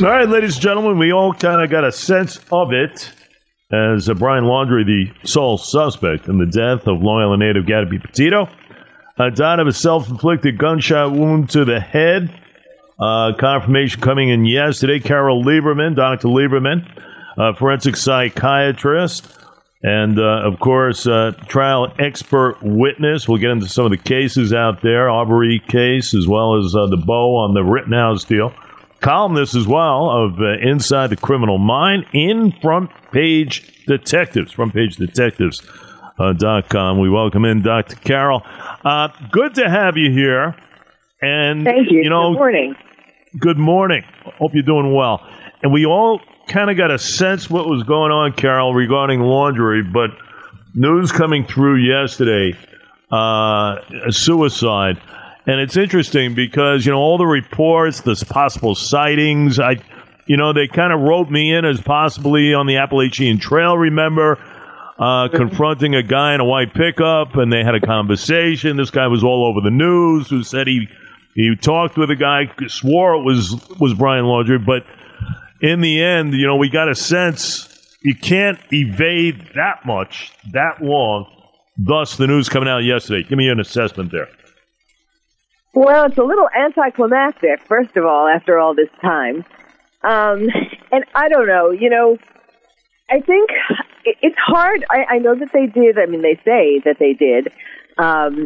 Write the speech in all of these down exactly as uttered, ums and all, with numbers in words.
All right, ladies and gentlemen, we all kind of got a sense of it as uh, Brian Laundrie, the sole suspect in the death of Long Island native Gabby Petito, uh, died of a self-inflicted gunshot wound to the head. Uh, confirmation coming in yesterday. Carol Lieberman, Doctor Lieberman, uh, forensic psychiatrist, and, uh, of course, uh, trial expert witness. We'll get into some of the cases out there, Aubrey case, as well as uh, the Bow on the Rittenhouse deal. Columnist as well of uh, Inside the Criminal Mind in Front Page Detectives, front page detectives dot com. We welcome in Doctor Carol. Uh, good to have you here. And, Thank you. you know, good morning. Good morning. Hope you're doing well. And we all kind of got a sense what was going on, Carol, regarding Laundrie, but news coming through yesterday, uh, a suicide. And it's interesting because, you know, all the reports, the possible sightings, I, you know, they kind of wrote me in as possibly on the Appalachian Trail, remember, uh, confronting a guy in a white pickup, and they had a conversation. This guy was all over the news who said he He talked with a guy, swore it was was Brian Laundrie, but in the end, you know, we got a sense you can't evade that much, that long. Thus, the news coming out yesterday. Give me an assessment there. Well, it's a little anticlimactic, first of all, after all this time. Um, and I don't know, you know, I think it's hard. I, I know that they did, I mean, they say that they did, um,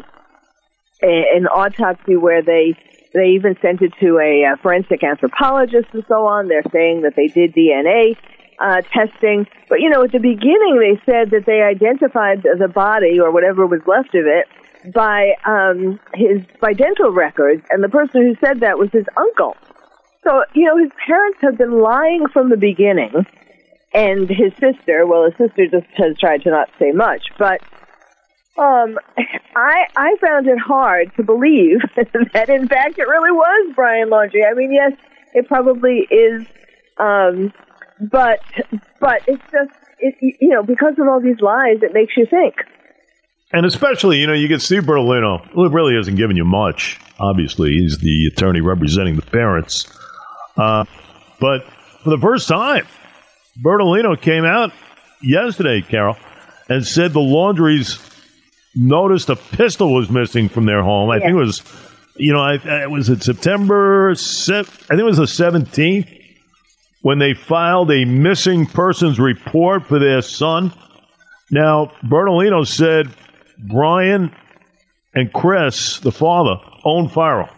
an autopsy where they they even sent it to a, a forensic anthropologist and so on. They're saying that they did D N A uh, testing. But, you know, at the beginning they said that they identified the body or whatever was left of it by um, his by dental records, and the person who said that was his uncle. So, you know, his parents have been lying from the beginning, and his sister, well, his sister just has tried to not say much, but Um, I I found it hard to believe that, in fact, it really was Brian Laundrie. I mean, yes, it probably is, um, but but it's just, it, you know, because of all these lies, it makes you think. And especially, you know, you get Steve Bertolino, who really hasn't given you much. Obviously, he's the attorney representing the parents. Uh, but for the first time, Bertolino came out yesterday, Carol, and said the Laundries noticed a pistol was missing from their home. I yeah. think it was, you know, I, I was it September seventh, I think it was the seventeenth, when they filed a missing persons report for their son. Now, Bertolino said Brian and Chris, the father, owned firearms.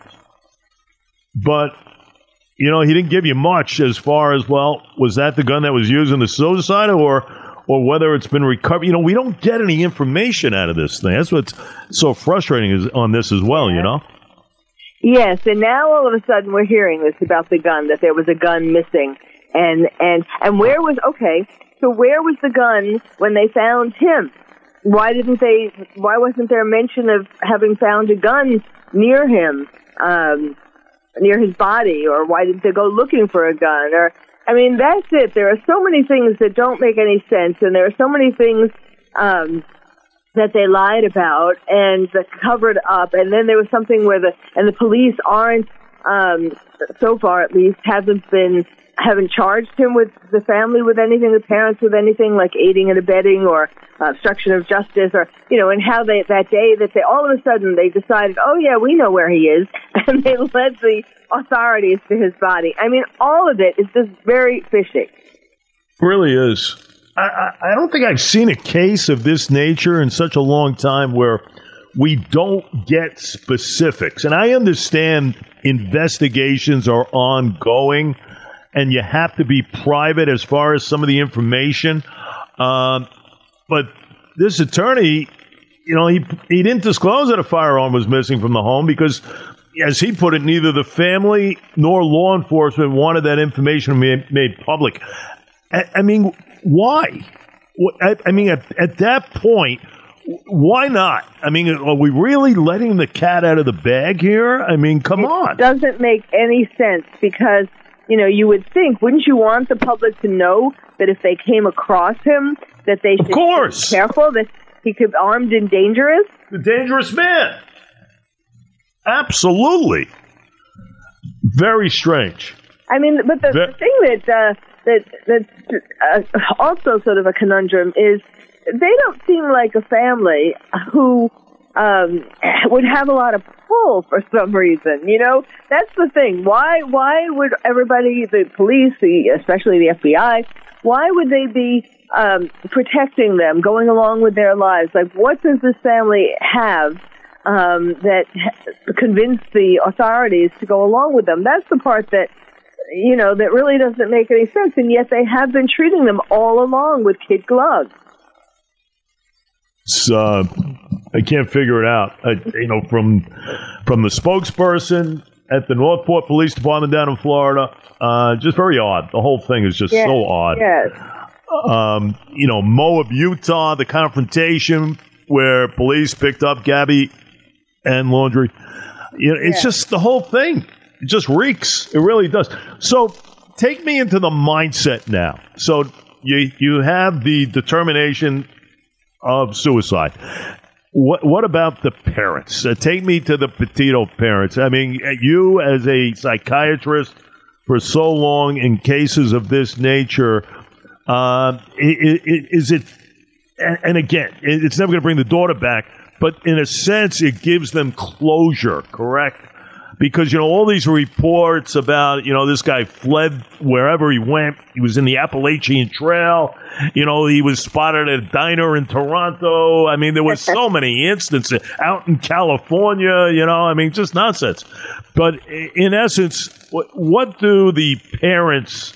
But, you know, he didn't give you much as far as, well, was that the gun that was used in the suicide, or or whether it's been recovered. You know, we don't get any information out of this thing. That's what's so frustrating is on this as well, you know? Yes, and now all of a sudden we're hearing this about the gun, that there was a gun missing. And, and, and where was, okay, so where was the gun when they found him? Why didn't they, why wasn't there mention of having found a gun near him, um, near his body? Or why didn't they go looking for a gun? Or, I mean, that's it. There are so many things that don't make any sense, and there are so many things um, that they lied about and that covered up. And then there was something where the and the police aren't, um, so far at least, haven't been haven't charged him with the family with anything, the parents with anything like aiding and abetting or uh, obstruction of justice, or you know, and how they that day that they all of a sudden they decided, oh yeah, we know where he is, and they led the authorities to his body. I mean, all of it is just very fishy. It really is. I, I, I don't think I've seen a case of this nature in such a long time where we don't get specifics. And I understand investigations are ongoing and you have to be private as far as some of the information. Um, but this attorney, you know, he he didn't disclose that a firearm was missing from the home because, as he put it, neither the family nor law enforcement wanted that information made, made public. I, I mean, why? I, I mean, at, at that point, why not? I mean, are we really letting the cat out of the bag here? I mean, come it on. It doesn't make any sense because, you know, you would think, wouldn't you want the public to know that if they came across him, that they should of course. be careful, that he could be armed and dangerous? A dangerous man. Absolutely. Very strange. I mean, but the, the thing that uh, that that's uh, also sort of a conundrum is they don't seem like a family who um, would have a lot of pull for some reason. You know, that's the thing. Why why would everybody, the police, the especially the F B I, why would they be um, protecting them, going along with their lives? Like, what does this family have um, that convinced the authorities to go along with them? That's the part that, you know, that really doesn't make any sense, and yet they have been treating them all along with kid gloves. So, uh, I can't figure it out. I, you know, from from the spokesperson at the Northport Police Department down in Florida, uh, just very odd. The whole thing is just yes, so odd. Yes. Um, you know, Moab, Utah, the confrontation where police picked up Gabby and Laundrie. You know, it's yes. just the whole thing. It just reeks. It really does. So take me into the mindset now. So you you have the determination of suicide. What what about the parents? Uh, take me to the Petito parents. I mean, you as a psychiatrist for so long in cases of this nature, uh, is it, and again, it's never going to bring the daughter back, but in a sense, it gives them closure, correct? Because, you know, all these reports about, you know, this guy fled wherever he went. He was in the Appalachian Trail. You know, he was spotted at a diner in Toronto. I mean, there were so many instances out in California, you know, I mean, just nonsense. But in essence, what, what do the parents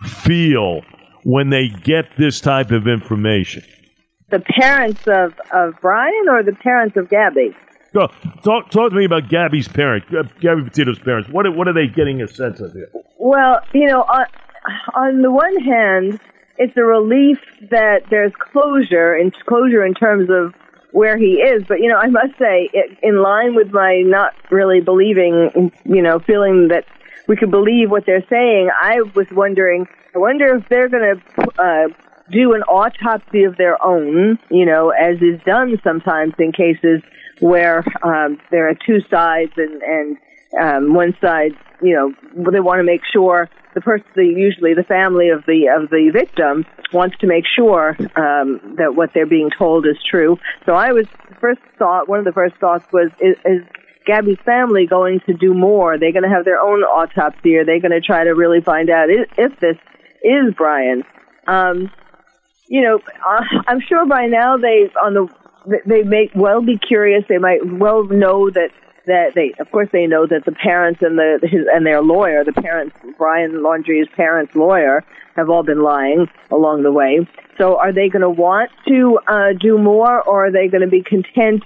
feel when they get this type of information? The parents of, of Brian or the parents of Gabby? Go, talk, talk to me about Gabby's parents, uh, Gabby Petito's parents. What, what are they getting a sense of here? Well, you know, on, on the one hand, it's a relief that there's closure, and closure in terms of where he is. But, you know, I must say, it, in line with my not really believing, you know, feeling that we could believe what they're saying, I was wondering, I wonder if they're going to uh, do an autopsy of their own, you know, as is done sometimes in cases where um, there are two sides, and, and um, one side, you know, they want to make sure the person, the, usually the family of the of the victim, wants to make sure um, that what they're being told is true. So I was first thought, one of the first thoughts was, is, is Gabby's family going to do more? Are they going to have their own autopsy? Are they going to try to really find out if, if this is Brian? Um, you know, uh, I'm sure by now they on the They may well be curious. They might well know that, that they, of course, they know that the parents and the his, and their lawyer, the parents, Brian Laundrie's parents' lawyer, have all been lying along the way. So, are they going to want to uh, do more, or are they going to be content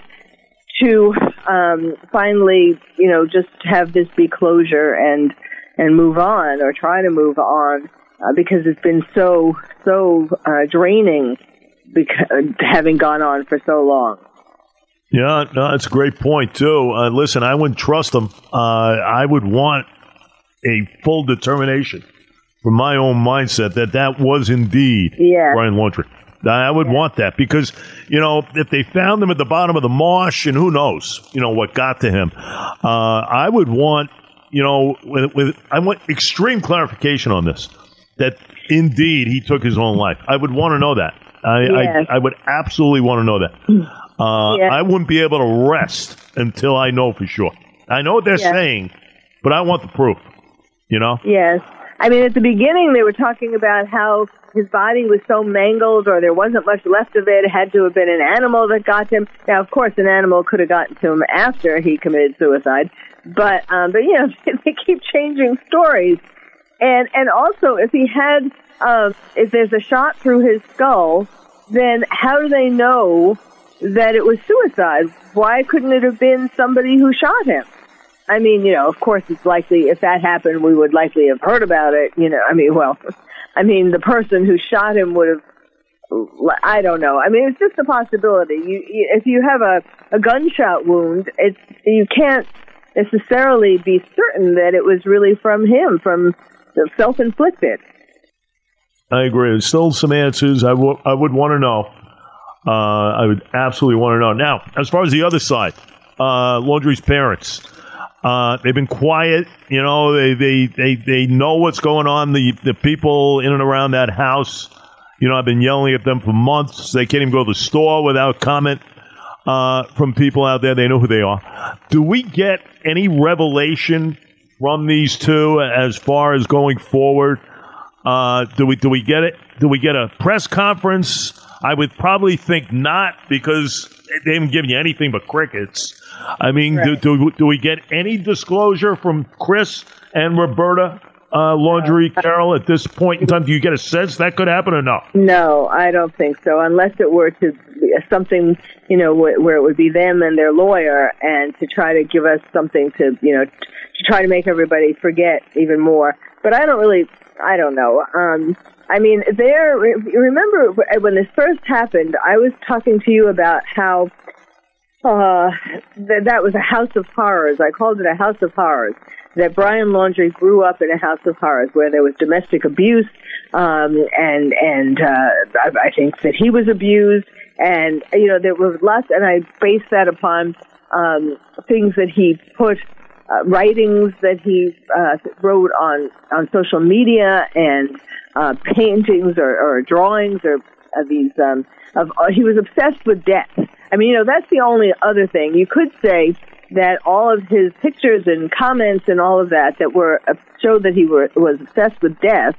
to um, finally, you know, just have this be closure and and move on, or try to move on, uh, because it's been so so uh, draining. Because, having gone on for so long. Yeah, no, that's a great point, too. Uh, listen, I wouldn't trust them. Uh, I would want a full determination from my own mindset that that was indeed yeah. Brian Laundrie. I would yeah. want that because, you know, if they found him at the bottom of the marsh, and who knows, you know, what got to him, uh, I would want, you know, with, with I want extreme clarification on this, that indeed he took his own life. I would want to know that. I, yes. I I would absolutely want to know that. Uh, yes. I wouldn't be able to rest until I know for sure. I know what they're yes. saying, but I want the proof, you know? Yes. I mean, at the beginning, they were talking about how his body was so mangled, or there wasn't much left of it. It had to have been an animal that got him. Now, of course, an animal could have gotten to him after he committed suicide. But, um, but you know, they keep changing stories. And and also, if he had... Uh, if there's a shot through his skull, then how do they know that it was suicide? Why couldn't it have been somebody who shot him? I mean, you know, of course it's likely, if that happened, we would likely have heard about it, you know, I mean, well, I mean, the person who shot him would have, I don't know. I mean, it's just a possibility. You, you, if you have a, a gunshot wound, it's, you can't necessarily be certain that it was really from him, from self-inflicted. I agree. There's still some answers I, w- I would want to know. Uh, I would absolutely want to know. Now, as far as the other side, uh, Laundrie's parents, Uh, they've been quiet. You know, they, they, they, they know what's going on. The, the people in and around that house, you know, I've been yelling at them for months. They can't even go to the store without comment uh, from people out there. They know who they are. Do we get any revelation from these two as far as going forward? Uh, do we do we get it? Do we get a press conference? I would probably think not, because they haven't given you anything but crickets. I mean, right. do, do do we get any disclosure from Chris and Roberta uh, Laundrie Carroll at this point in time? Do you get a sense that could happen or no? No, I don't think so. Unless it were to be something, you know, wh- where it would be them and their lawyer, and to try to give us something to, you know, to try to make everybody forget even more. But I don't really. I don't know. Um, I mean, there. Remember when this first happened? I was talking to you about how uh, th- that was a house of horrors. I called it a house of horrors. That Brian Laundrie grew up in a house of horrors where there was domestic abuse, um, and and uh, I, I think that he was abused, and you know there was lots. And I based that upon um, things that he put. Uh, writings that he uh, wrote on, on social media, and uh, paintings or, or drawings or of these. Um, of uh, he was obsessed with death. I mean, you know, that's the only other thing you could say, that all of his pictures and comments and all of that that were uh, showed that he were, was obsessed with death.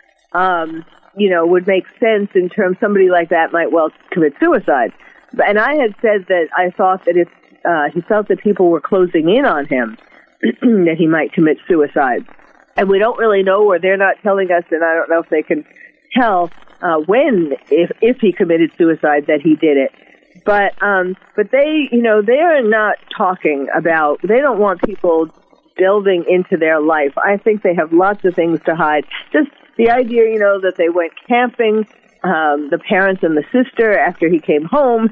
Um, you know, would make sense in terms somebody like that might well commit suicide. And I had said that I thought that if uh, he felt that people were closing in on him, that he might commit suicide. And we don't really know, or they're not telling us, and I don't know if they can tell uh, when, if if he committed suicide, that he did it. But um, but they, you know, they are not talking about, they don't want people delving into their life. I think they have lots of things to hide. Just the idea, you know, that they went camping, um, the parents and the sister, after he came home,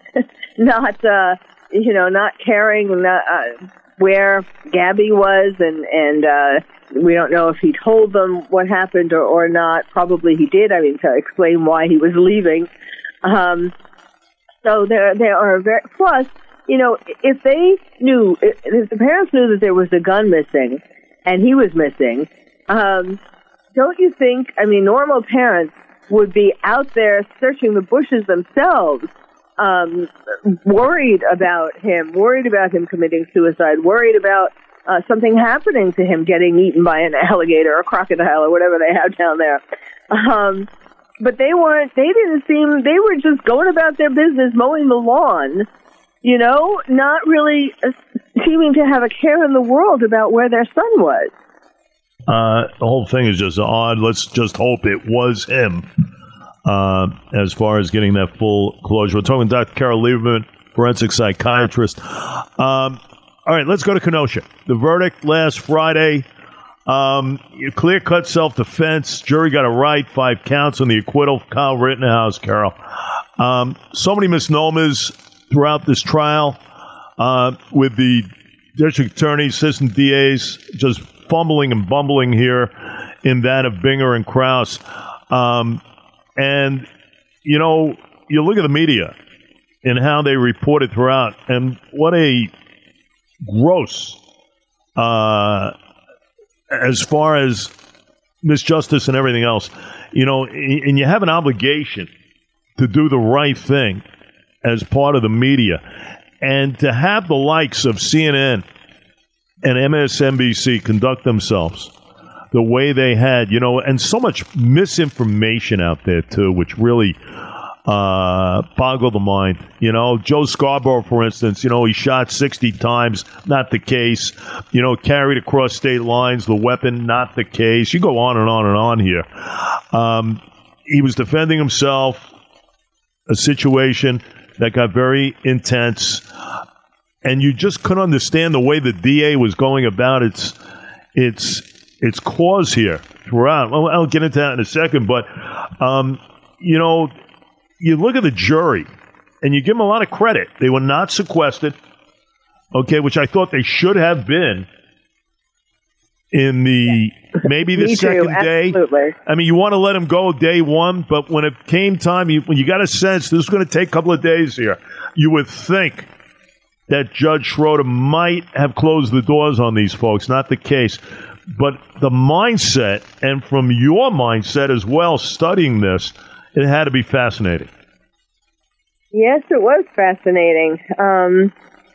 not, uh, you know, not caring, not... Uh, where Gabby was, and, and uh, we don't know if he told them what happened or, or not. Probably he did, I mean, to explain why he was leaving. Um, so there there are very... Plus, you know, if they knew, if the parents knew that there was a gun missing, and he was missing, um, don't you think, I mean, normal parents would be out there searching the bushes themselves, Um, worried about him, worried about him committing suicide, worried about uh, something happening to him, getting eaten by an alligator or crocodile or whatever they have down there. Um, but they weren't, they didn't seem, they were just going about their business, mowing the lawn, you know, not really uh, seeming to have a care in the world about where their son was. Uh, the whole thing is just odd. Let's just hope it was him. Uh, as far as getting that full closure. We're talking to Doctor Carol Lieberman, forensic psychiatrist. Um, all right, let's go to Kenosha. The verdict last Friday, um, clear-cut self-defense. Jury got it right. Five counts on the acquittal. Kyle Rittenhouse, Carol. Um, so many misnomers throughout this trial uh, with the district attorney, assistant D As just fumbling and bumbling here in that of Binger and Krause. Um And, you know, you look at the media and how they report it throughout, and what a gross, uh, as far as misjustice and everything else, you know, and you have an obligation to do the right thing as part of the media. And to have the likes of C N N and M S N B C conduct themselves the way they had, you know, and so much misinformation out there, too, which really uh, boggled the mind. You know, Joe Scarborough, for instance, you know, he shot sixty times, not the case. You know, carried across state lines, the weapon, not the case. You go on and on and on here. Um, he was defending himself, a situation that got very intense, and you just couldn't understand the way the D A was going about its its its cause here throughout. Well, I'll get into that in a second, but um, you know, you look at the jury and you give them a lot of credit. They were not sequestered, okay, which I thought they should have been in the maybe the Me second too, day. absolutely. I mean, you want to let them go day one, but when it came time, you, when you got a sense this is going to take a couple of days here, you would think that Judge Schroeder might have closed the doors on these folks. Not the case. But the mindset, and from your mindset as well, studying this, it had to be fascinating. Yes, it was fascinating. Um,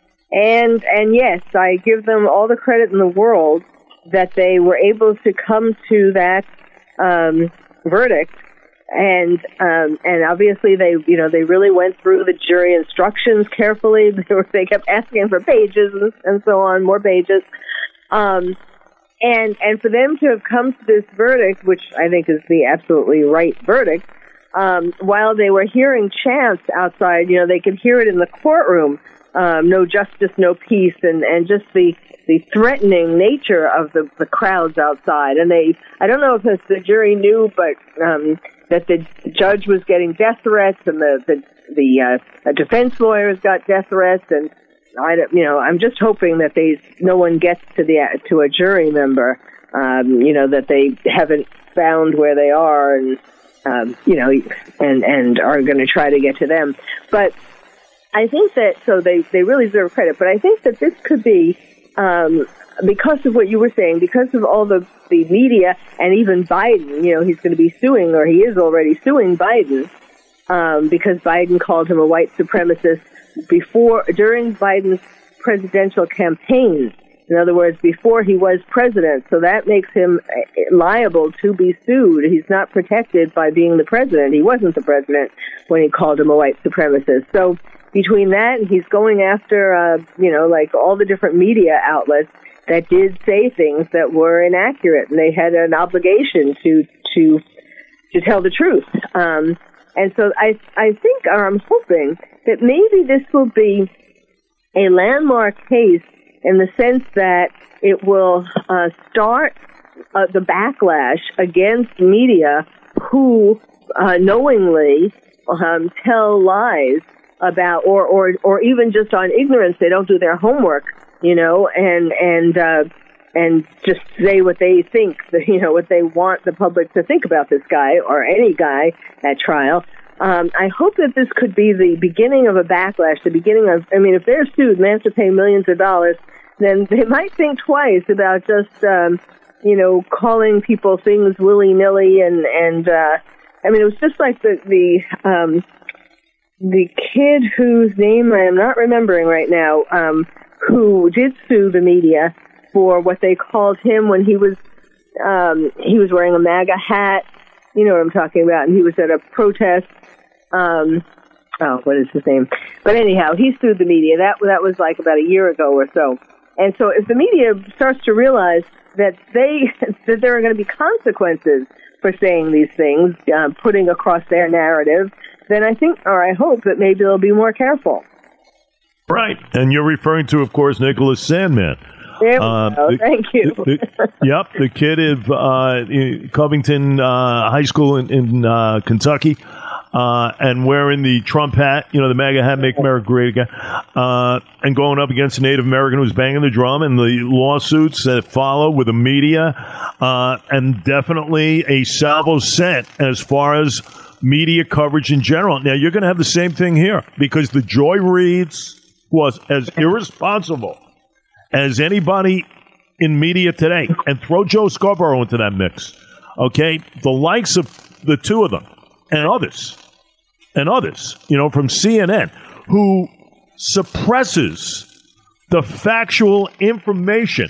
and and yes, I give them all the credit in the world that they were able to come to that um, verdict. And um, and obviously they you know they really went through the jury instructions carefully. They, were, they kept asking for pages and, and so on, more pages. Um, and and for them to have come to this verdict, which I think is the absolutely right verdict, um, while they were hearing chants outside, you know, they could hear it in the courtroom. Um, no justice, no peace, and, and just the, the threatening nature of the, the crowds outside. And they, I don't know if the jury knew, but um, that the judge was getting death threats, and the the, the uh, defense lawyers got death threats, and I, you know, I'm just hoping that they no one gets to the to a jury member, um, you know, that they haven't found where they are, and um, you know, and and are going to try to get to them, but. I think that, so they, they really deserve credit, but I think that this could be, um, because of what you were saying, because of all the, the media, and even Biden, you know, he's going to be suing, or he is already suing Biden, um, because Biden called him a white supremacist before, during Biden's presidential campaign. In other words, before he was president. So that makes him liable to be sued. He's not protected by being the president. He wasn't the president when he called him a white supremacist. So between that and he's going after, uh, you know, like all the different media outlets that did say things that were inaccurate, and they had an obligation to to to tell the truth. Um, and so I I think, or I'm hoping, that maybe this will be a landmark case in the sense that it will uh, start uh, the backlash against media who uh, knowingly um, tell lies about, or, or, or even just on ignorance, they don't do their homework, you know, and, and, uh, and just say what they think, you know, what they want the public to think about this guy or any guy at trial. Um, I hope that this could be the beginning of a backlash, the beginning of, I mean, if they're sued and they have to pay millions of dollars, then they might think twice about just, um, you know, calling people things willy-nilly. And, and, uh, I mean, it was just like the, the, um, the kid whose name I am not remembering right now, um, who did sue the media for what they called him when he was, um, he was wearing a MAGA hat. You know what I'm talking about. And he was at a protest. Um, oh, what is his name? But anyhow, he sued the media. That, that was like about a year ago or so. And so if the media starts to realize that they, that there are going to be consequences for saying these things, uh, putting across their narrative, then I think, or I hope, that maybe they'll be more careful. Right. And you're referring to, of course, Nicholas Sandmann. There we uh, go. The, Thank you. The, the, yep, the kid of uh, Covington uh, High School in, in uh, Kentucky, uh, and wearing the Trump hat, you know, the MAGA hat, Make America Great Again, uh, and going up against a Native American who's banging the drum, and the lawsuits that follow with the media, uh, and definitely a salvo sent as far as media coverage in general. Now, you're going to have the same thing here, because the Joy Reids was as irresponsible as anybody in media today. And throw Joe Scarborough into that mix. Okay? The likes of the two of them and others, and others, you know, from C N N, who suppresses the factual information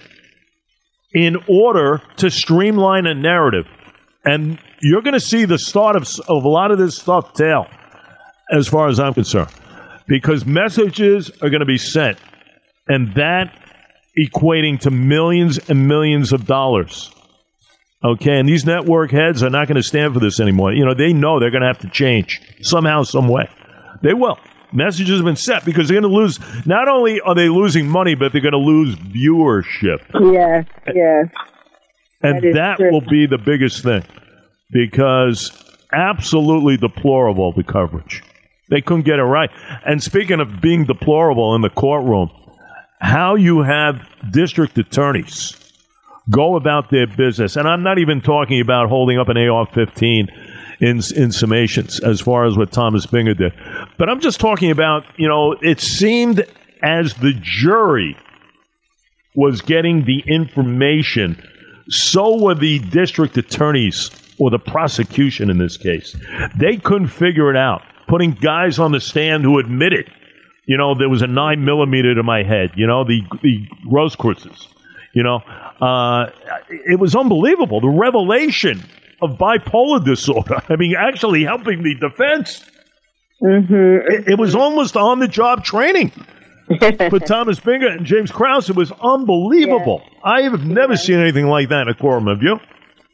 in order to streamline a narrative. And you're going to see the start of, of a lot of this stuff tail, as far as I'm concerned, because messages are going to be sent, and that equating to millions and millions of dollars. Okay, and these network heads are not going to stand for this anymore. You know, they know they're going to have to change somehow, some way. They will. Messages have been set, because they're going to lose. Not only are they losing money, but they're going to lose viewership. Yeah, yeah. And that, that will be the biggest thing, because absolutely deplorable, the coverage. They couldn't get it right. And speaking of being deplorable in the courtroom, how you have district attorneys go about their business, and I'm not even talking about holding up an A R fifteen in, in summations as far as what Thomas Binger did, but I'm just talking about, you know, it seemed as the jury was getting the information, so were the district attorneys, or the prosecution in this case. They couldn't figure it out. Putting guys on the stand who admitted, you know, there was a nine millimeter to my head, you know, the, the Rosecruces, you know. Uh, it was unbelievable. The revelation of bipolar disorder. I mean, actually helping the defense. Mm-hmm. It, it was almost on-the-job training for Thomas Binger and James Krause. It was unbelievable. Yeah. I have never yeah. seen anything like that in a courtroom. Have you?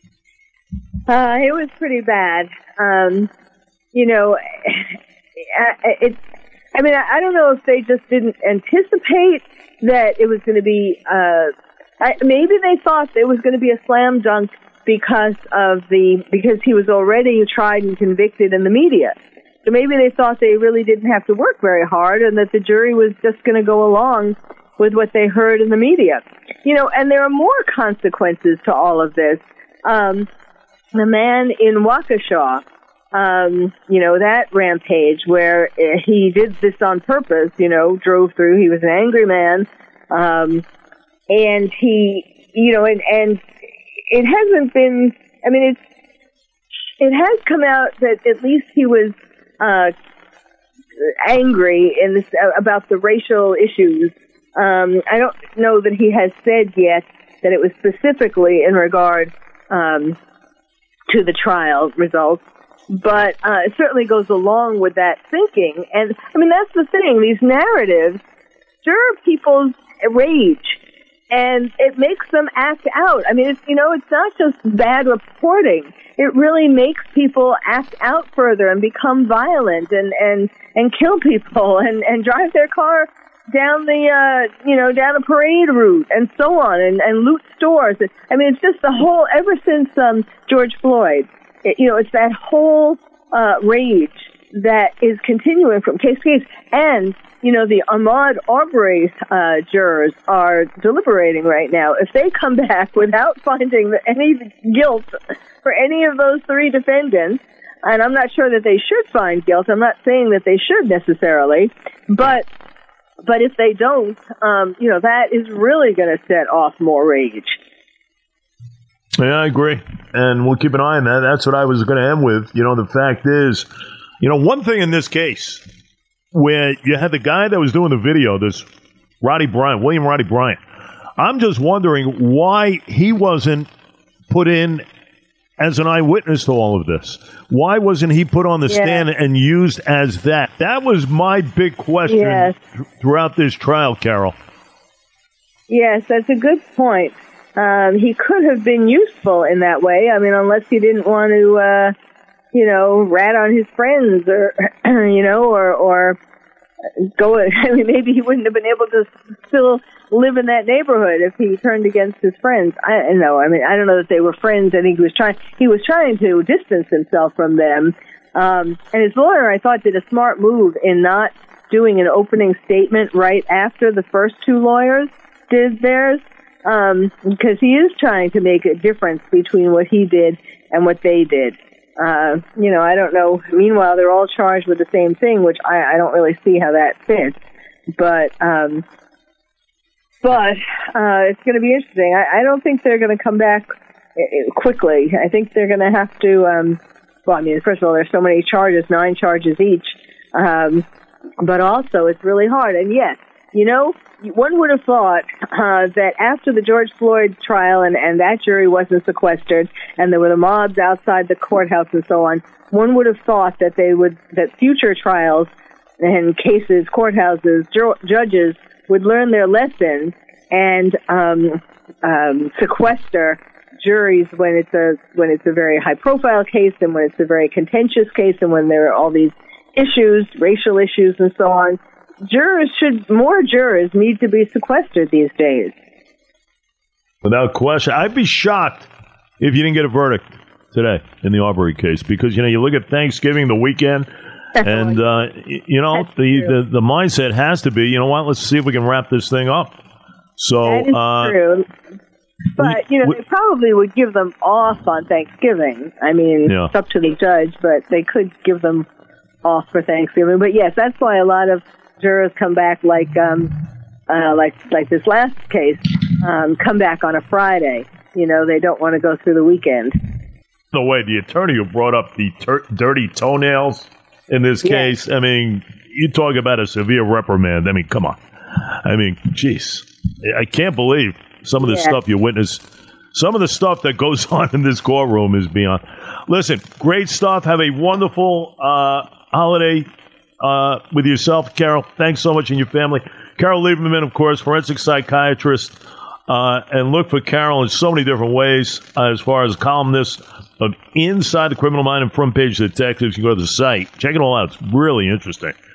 Uh, it was pretty bad. Um, you know, it's. I mean, I don't know if they just didn't anticipate that it was going to be. Uh, I, maybe they thought it was going to be a slam dunk because of the because he was already tried and convicted in the media. So maybe they thought they really didn't have to work very hard and that the jury was just going to go along with what they heard in the media. You know, and there are more consequences to all of this. Um, the man in Waukesha, um, you know, that rampage where he did this on purpose, you know, drove through. He was an angry man. Um, and he, you know, and, and it hasn't been, I mean, it's, it has come out that at least he was, uh, angry in this, uh, about the racial issues. Um, I don't know that he has said yet that it was specifically in regard, um, to the trial results, but, uh, it certainly goes along with that thinking. And, I mean, that's the thing, these narratives stir people's rage. And it makes them act out. I mean, it's, you know, it's not just bad reporting. It really makes people act out further and become violent and, and, and kill people and, and drive their car down the, uh, you know, down a parade route and so on and, and loot stores. I mean, it's just the whole, ever since um, George Floyd, it, you know, it's that whole uh, rage that is continuing from case to case. And, you know, the Ahmaud Arbery uh, jurors are deliberating right now. If they come back without finding any guilt for any of those three defendants, and I'm not sure that they should find guilt, I'm not saying that they should necessarily, but but if they don't, um, you know, that is really going to set off more rage. Yeah, I agree. And we'll keep an eye on that. That's what I was going to end with. You know, the fact is, you know, one thing in this case, where you had the guy that was doing the video, this Roddy Bryant, William Roddy Bryant. I'm just wondering why he wasn't put in as an eyewitness to all of this. Why wasn't he put on the yeah. stand and used as that? That was my big question yes. th- throughout this trial, Carol. Yes, that's a good point. Um, he could have been useful in that way. I mean, unless he didn't want to... Uh, you know, rat on his friends or, you know, or, or go, I mean, maybe he wouldn't have been able to still live in that neighborhood if he turned against his friends. I know. I mean, I don't know that they were friends. I think he was trying, he was trying to distance himself from them. Um, and his lawyer, I thought, did a smart move in not doing an opening statement right after the first two lawyers did theirs. Um, because he is trying to make a difference between what he did and what they did. Uh, you know, I don't know. Meanwhile, they're all charged with the same thing, which I, I don't really see how that fits. But, um, but, uh, it's going to be interesting. I, I don't think they're going to come back quickly. I think they're going to have to, um, well, I mean, first of all, there's so many charges, nine charges each. Um, but also it's really hard. And yes, you know, one would have thought uh, that after the George Floyd trial and, and that jury wasn't sequestered and there were the mobs outside the courthouse and so on, one would have thought that they would that future trials and cases, courthouses, ju- judges would learn their lessons and um, um, sequester juries when it's a when it's a very high profile case and when it's a very contentious case and when there are all these issues, racial issues and so on. Jurors should, more jurors need to be sequestered these days. Without question. I'd be shocked if you didn't get a verdict today in the Arbery case because, you know, you look at Thanksgiving, the weekend, and, uh, you know, the, the, the mindset has to be, you know what, let's see if we can wrap this thing up. So, that is uh, true. But, you know, we, they probably would give them off on Thanksgiving. I mean, yeah. It's up to the judge, but they could give them off for Thanksgiving. But, yes, that's why a lot of jurors come back like um, uh, like like this last case, um, come back on a Friday. You know, they don't want to go through the weekend. No way, the attorney who brought up the ter- dirty toenails in this case, yes. I mean, you talk about a severe reprimand. I mean, come on. I mean, geez. I can't believe some of the yeah. stuff you witness. Some of the stuff that goes on in this courtroom is beyond. Listen, great stuff. Have a wonderful uh, holiday uh, with yourself, Carol. Thanks so much, and your family. Carol Lieberman, of course, forensic psychiatrist. Uh, and look for Carol in so many different ways uh, as far as columnist of Inside the Criminal Mind and Front Page Detectives. You can go to the site. Check it all out. It's really interesting.